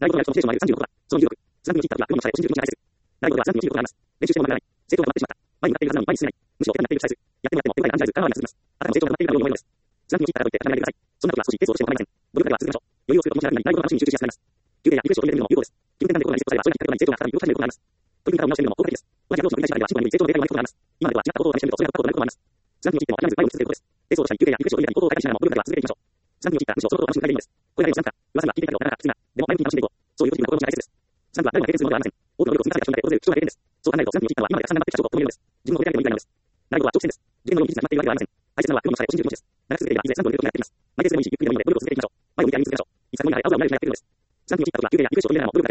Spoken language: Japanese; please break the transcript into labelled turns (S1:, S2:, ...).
S1: 内容となる人の聖書のある36は、その26、スランプに切った時は、世論の差で信じる気持ちに対する。内容とはスランプに信じることがあります。練習しても学べない。成長が止まってしまった。前に向かっているはずなのに前に進めない。むしろ手がなっているさえす。やってもやっても、世界が安住らず、カナワーには進みます。あたかも成長が止まっているかのように思えるのです。スランプに切ったからといって固めないでください。そんなことは少しペースを落としても構いません。努力だけは続けましょう。余裕を作ることもしなくなり、内容の楽しみに集中しやすくなります。休憩やリフレッシュを取り入れるのも有効です。気分転換で効果がない成功されば、そういう成長が再び要求されることがあります。取り組み方を見直してみるのも効果的です。同じアプローチの繰り返しながら進歩により成長のデータがないことがあります。今までとは違ったことを試してみると、それが不可能となることがあります。スランプに切っても諦めず前を続けることです。ペースを落としたり、休憩やリフレッシュを取り入れたり、行動を改善しながらも努力だけは続けていきましょう。スランプに切ったらむしろそのことを楽しむだけでいいのです。これだけのスランプか、噂には聞いていたけど、なかなかきついな。でも前向きに楽しんでいこう。そういうポジティブな心持ちが大切です。スランプは誰もが経験するものではありません。多くの努力を積み重ねた人にだけ訪れる貴重な経験です。そう考えると、スランプに切ったのは今までたくさん頑張ってきた人と共にいるのです。自分を振り返ってもいいくらいなのです。内容は長期戦です。自分の技術が決まっているわけではありません。大切なのは世論の差で信じる気持ちです。長く続けていれば、いずれスランプを抜けることになってきます。毎日でもいいし、ゆっくりでもいいので、努力を続けていきましょう。前を向いて歩み続けましょう。いつか後になれば青が見られるようになってくるのです。スランプに切った時は休憩やリフレッシュを取り入れながらも努力だけ